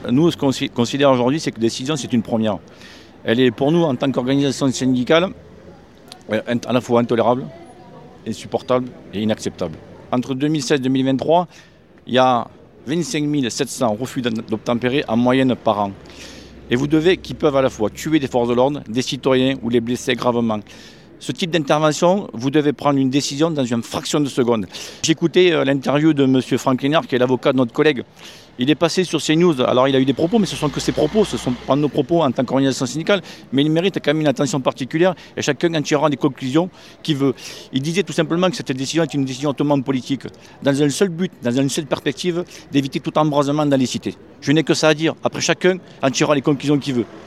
Nous, ce qu'on considère aujourd'hui, c'est que la décision, c'est une première. Elle est pour nous, en tant qu'organisation syndicale, à la fois intolérable, insupportable et inacceptable. Entre 2016 et 2023, il y a 25 700 refus d'obtempérer en moyenne par an. Et vous devez, qui peuvent à la fois tuer des forces de l'ordre, des citoyens ou les blesser gravement. Ce type d'intervention, vous devez prendre une décision dans une fraction de seconde. J'ai écouté l'interview de M. Franck Lénard, qui est l'avocat de notre collègue. Il est passé sur CNews. Alors il a eu des propos, mais ce ne sont que ses propos, ce ne sont pas nos propos en tant qu'organisation syndicale, mais il mérite quand même une attention particulière et chacun en tirera des conclusions qu'il veut. Il disait tout simplement que cette décision est une décision hautement politique, dans un seul but, dans une seule perspective, d'éviter tout embrasement dans les cités. Je n'ai que ça à dire. Après, chacun en tirera les conclusions qu'il veut.